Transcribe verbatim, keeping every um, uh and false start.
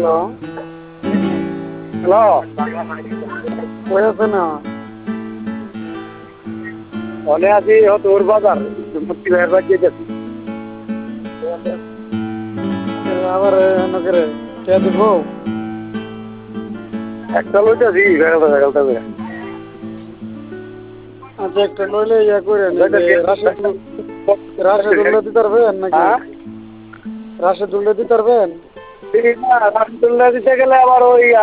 Hello hello কই আছেন? অনে আছি তোর বাজার মুক্তি ভাইয়ের বাড়ি যেতেছি আবার নগরে কে দিব? একটা লইতেছি বেগালটা বেগালটা করে আচ্ছা একটা লইলে ইয়া করেন রাশেদ রাশেদ উল্লে দিতে পারবেন নাকি? হ্যাঁ রাশেদ উল্লে দিতে পারবেন? রাসুল্লাহ দিতে গেলে আবার ওই